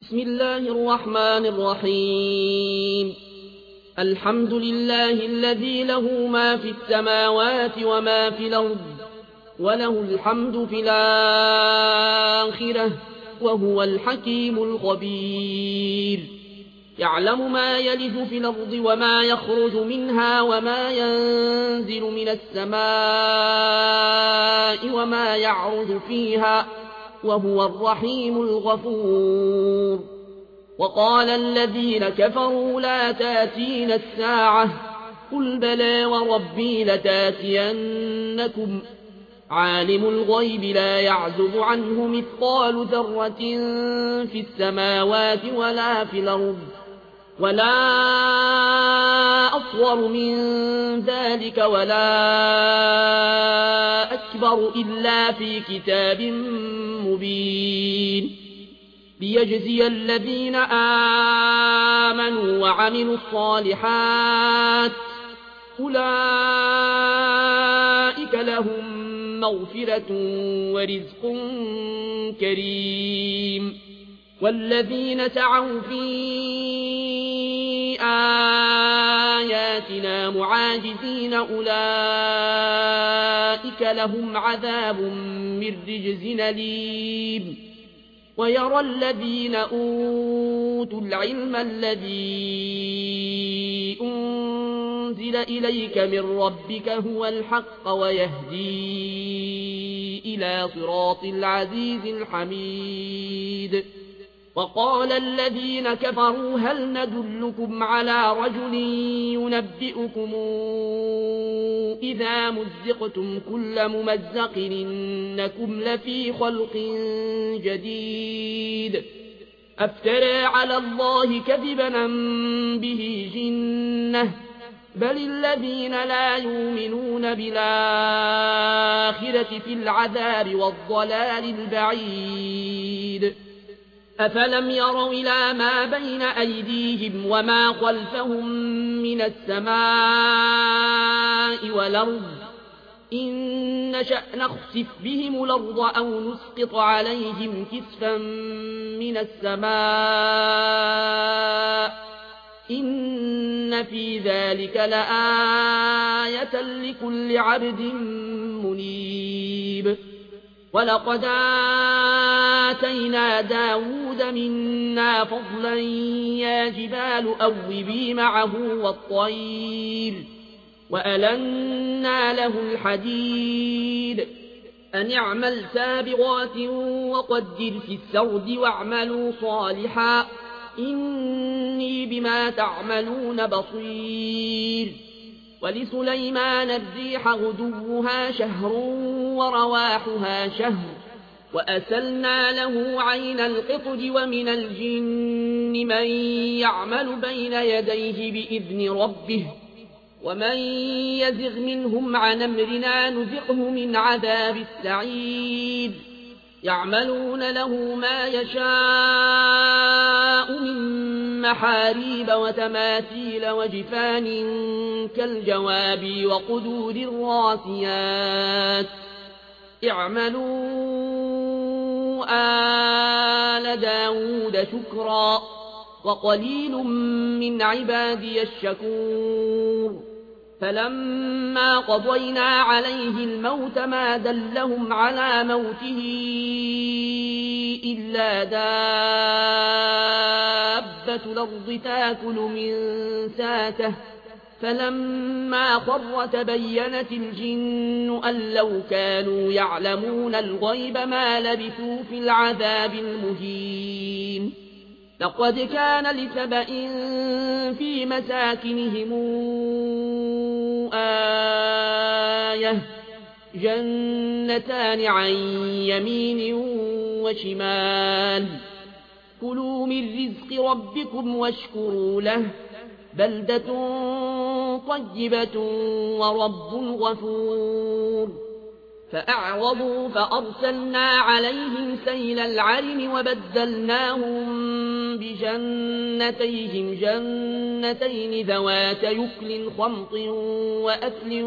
بسم الله الرحمن الرحيم. الحمد لله الذي له ما في السماوات وما في الأرض وله الحمد في الآخرة وهو الحكيم الخبير. يعلم ما يلج في الأرض وما يخرج منها وما ينزل من السماء وما يعرج فيها وهو الرحيم الغفور. وقال الذين كفروا لا تاتين الساعة قل بلى وربي لتاتينكم عالم الغيب لا يعزب عنه مثقال ذرة في السماوات ولا في الأرض ولا أصغر من ذلك ولا أكبر إلا في كتاب مبين ليجزي الذين آمنوا وعملوا الصالحات أولئك لهم مغفرة ورزق كريم. والذين سعوا في آياتنا معاجزين أولئك لهم عذاب من رجز أليم. ويرى الذين أوتوا العلم الذي أنزل إليك من ربك هو الحق ويهدي إلى صراط العزيز الحميد. وقال الذين كفروا هل ندلكم على رجل ينبئكم إذا مزقتم كل ممزق إنكم لفي خلق جديد أفترى على الله كذبا به جنة بل الذين لا يؤمنون بالآخرة في العذاب والضلال البعيد. أفلم يروا إلى ما بين أيديهم وما خلفهم من السماء والأرض إن نشأ نخسف بهم الأرض أو نسقط عليهم كسفا من السماء إن في ذلك لآية لكل عبد منيب. ولقد آتينا داود منا فضلا يا جبال أوبي معه والطير وألنا له الحديد أن اعمل سابغات وقدر في السرد واعملوا صالحا إني بما تعملون بصير. ولسليمان الريح غدوها شهر ورواحها شهر وأسلنا له عين القطر ومن الجن من يعمل بين يديه بإذن ربه ومن يزغ منهم عن أمرنا نذقه من عذاب السعير. يعملون له ما يشاء من محاريب وتماثيل وجفان كالجواب وقدور الراسيات. اعملوا آل داود شكرا وقليل من عبادي الشكور. فلما قضينا عليه الموت ما دلهم على موته إلا دابة الأرض تاكل من ساته فلما خر تبينت الجن أن لو كانوا يعلمون الغيب ما لبثوا في العذاب المهين. لقد كان لسبإ في مساكنهم آية جنتان عن يمين وشمال كلوا من رزق ربكم واشكروا له بلدة طيبة ورب غفور. فأعرضوا فأرسلنا عليهم سيل العرم وبدلناهم بجنتيهم جنتين ذوات يكل خمط وأكل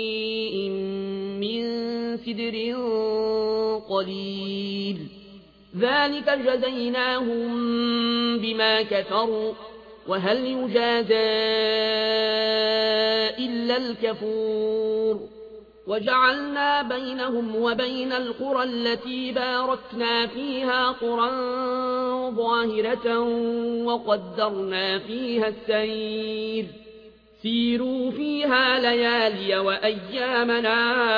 وشيء من سدر قليل ذلك جزيناهم بما كفروا وهل يجازى إلا الكفور وجعلنا بينهم وبين القرى التي باركنا فيها قرى ظاهرة وقدرنا فيها السير سيروا فيها ليالي وأيامنا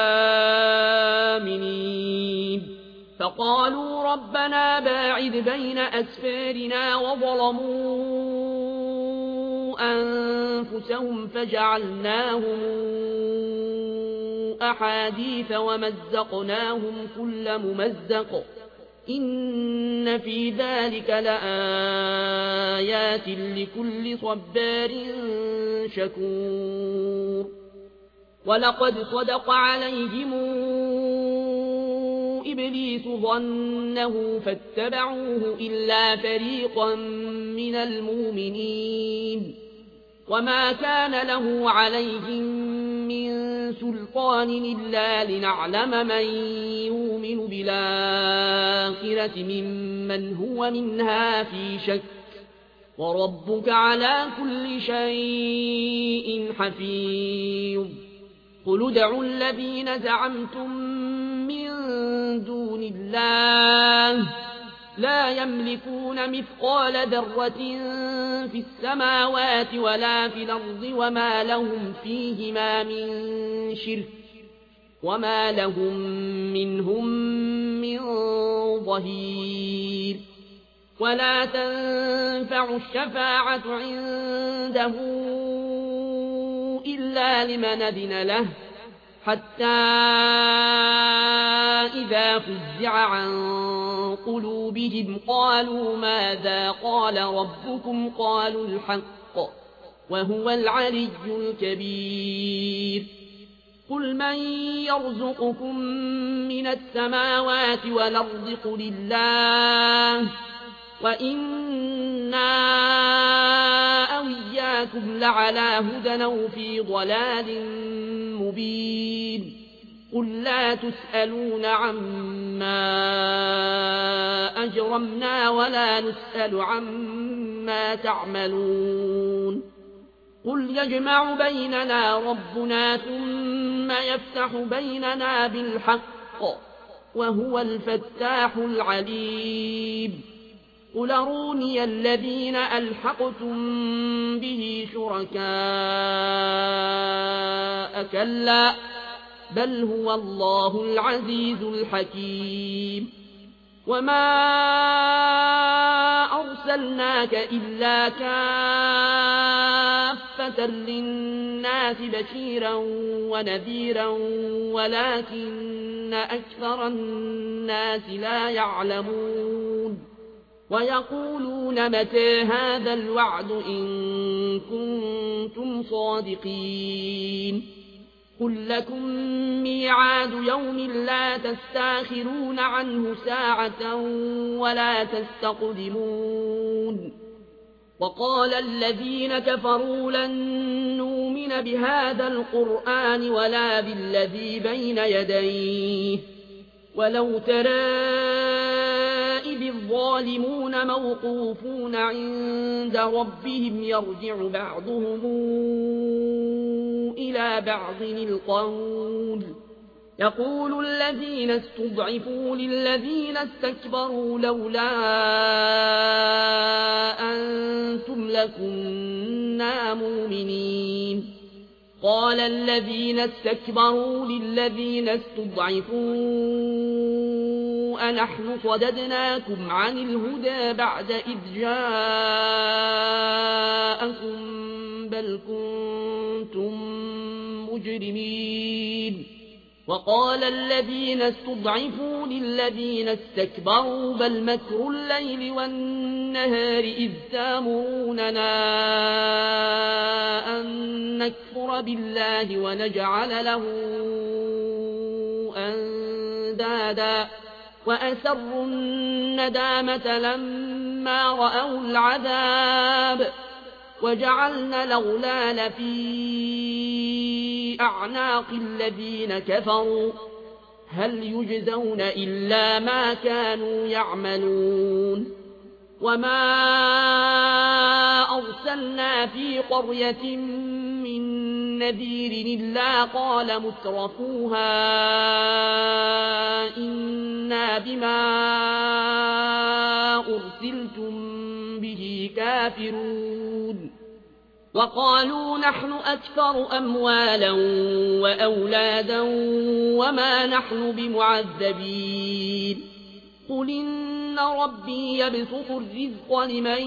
آمنين فقالوا ربنا باعد بين أسفارنا وظلموا أنفسهم فجعلناهم أحاديث ومزقناهم كل ممزق إن في ذلك لآيات لكل صبار شكور ولقد صدق عليهم إبليس ظنه فاتبعوه إلا فريقا من المؤمنين وما كان له عليهم من سلطان إلا لنعلم من يؤمن بالآخرة ممن هو منها في شك وربك على كل شيء حفيظ قل ادعوا الذين زعمتم من دون الله لا يملكون مثقال ذرة في السماوات ولا في الأرض وما لهم فيهما من شرك وما لهم منهم من ظهير ولا تنفع الشفاعة عنده إلا لمن أذن له حتى إذا فزع عن قلوبهم قالوا ماذا قال ربكم قالوا الحق وهو العلي الكبير قل من يرزقكم من السماوات والأرض قل الله وإنا أو إياكم لعلى هدى أو في ضلال مبين قل لا تسألون عما أجرمنا ولا نسأل عما تعملون قل يجمع بيننا ربنا ثم يفتح بيننا بالحق وهو الفتاح العليم قل أروني الذين ألحقتم به شركاء كلا بل هو الله العزيز الحكيم وما أرسلناك إلا كافة للناس بشيرا ونذيرا ولكن أكثر الناس لا يعلمون ويقولون متى هذا الوعد إن كنتم صادقين قل لكم ميعاد يوم لا تستاخرون عنه ساعة ولا تستقدمون وقال الذين كفروا لن نؤمن بهذا القرآن ولا بالذي بين يديه ولو ترى إذ الظالمون موقوفون عند ربهم يرجع بعضهم إلى بعض القول يقول الذين استضعفوا للذين استكبروا لولا أنتم لكنا مؤمنين قال الذين استكبروا للذين استضعفوا أنحن صددناكم عن الهدى بعد إذ جاءكم بل كنتم مجرمين وقال الذين استضعفوا للذين استكبروا بل مكر الليل والنهار إذ تامروننا أن نكفر بالله ونجعل له أندادا وأسروا الندامة لما رأوا العذاب وجعلنا الأغلال في أعناق الذين كفروا هل يجزون إلا ما كانوا يعملون وما أرسلنا في قرية من نذير إلا قال مترفوها إنا بما أرسلتم به كافرون وقالوا نحن أكثر أموالا وأولادا وما نحن بمعذبين قل إن ربي يبسط الرزق لمن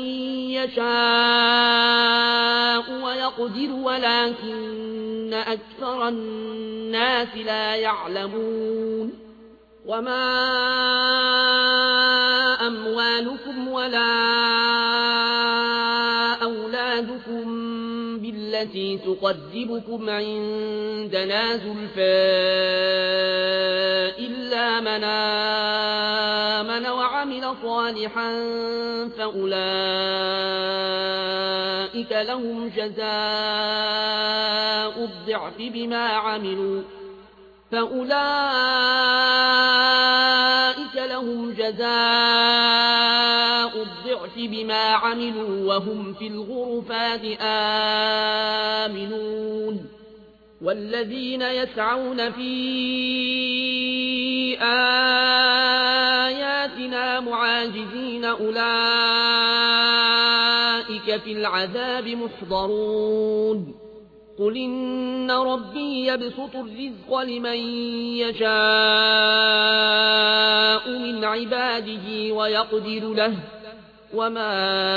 يشاء ويقدر ولكن أكثر الناس لا يعلمون وما أموالكم ولا أولادكم بالتي تقربكم عندنا زلفى إلا من آمن وعمل صالحا فأولئك لهم جزاء الضعف بما عملوا وهم في الغرفات آمنون والذين يسعون في آياتنا معاجزين أولئك في العذاب محضرون قل إن ربي يبسط الرزق لمن يشاء من عباده ويقدر له وما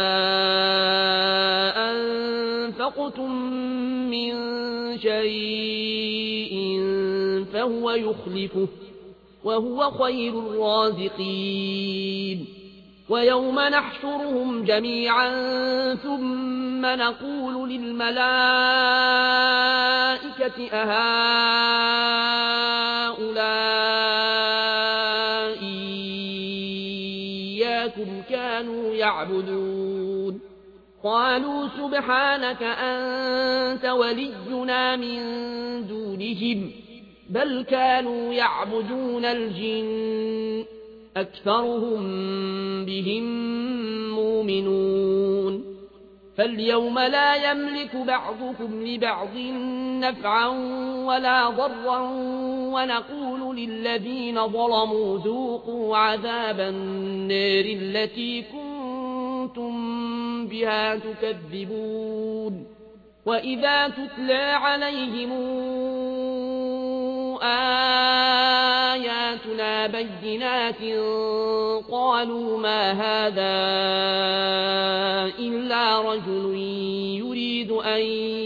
أنفقتم من شيء فهو يخلفه وهو خير الرازقين ويوم نحشرهم جميعا ثم نقول للملائكة أهؤلاء إياكم كانوا يعبدون قالوا سبحانك أنت ولينا من دونهم بل كانوا يعبدون الجن أكثرهم بهم مؤمنون فاليوم لا يملك بعضكم لبعض نفعا ولا ضرا ونقول للذين ظلموا ذوقوا عذاب النار التي كنتم بها تكذبون وإذا تتلى عليهم آياتنا بينات قالوا ما هذا إلا رجل يريد أن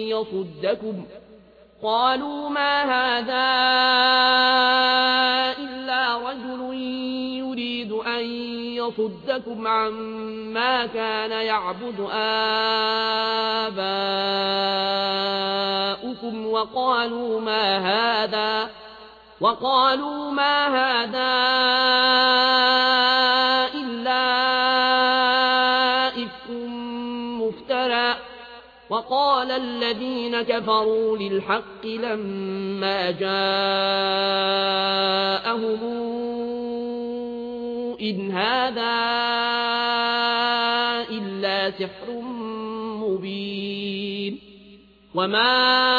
يصدكم عما كان يعبد آباؤكم وقالوا ما هذا إلا إفك مفترى وقال الذين كفروا للحق لما جاءهم إن هذا إلا سحر مبين وما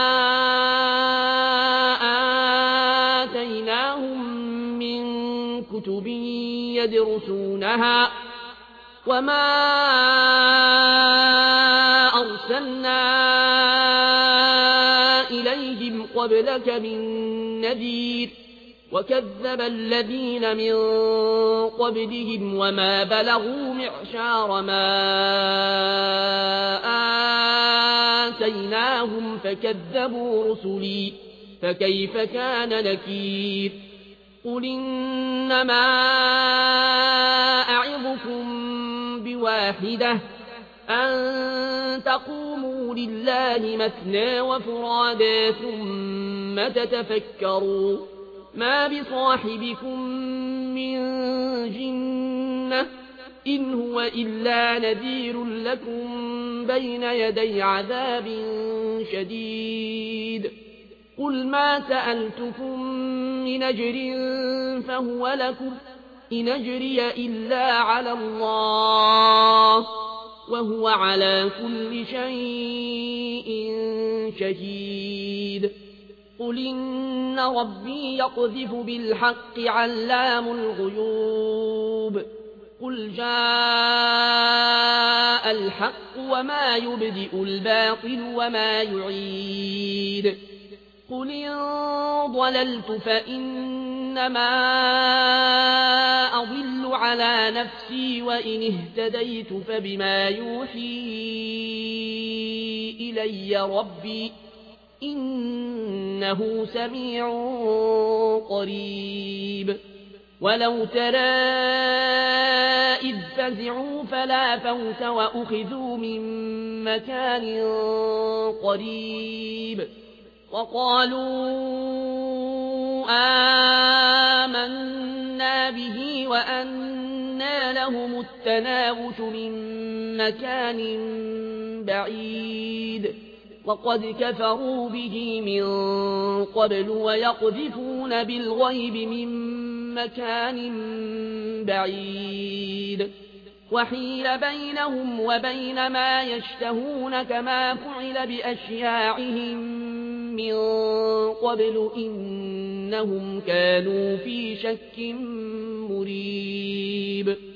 آتيناهم من كتب يدرسونها وما أرسلنا إليهم قبلك من نذير وكذب الذين من قبلهم وما بلغوا معشار ما آتيناهم فكذبوا رسلي فكيف كان نكير قل إنما أعظكم بواحدة أن تقوموا لله مثنى وفرادا ثم تتفكروا ما بصاحبكم من جنة إن هو إلا نذير لكم بين يدي عذاب شديد قل ما سألتكم من أجر فهو لكم إن أجري إلا على الله وهو على كل شيء شهيد قل إن ربي يقذف بالحق علام الغيوب قل جاء الحق وما يبدئ الباطل وما يعيد قل إن ضللت فإنما أضل على نفسي وإن اهتديت فبما يوحي إلي ربي إنه سميع قريب ولو ترى إذ فزعوا فلا فوت وأخذوا من مكان قريب وقالوا آمنا به وأنى لهم التناوش من مكان بعيد وقد كفروا به من قبل ويقذفون بالغيب من مكان بعيد وحيل بينهم وبين ما يشتهون كما فعل بأشياعهم من قبل إنهم كانوا في شك مريب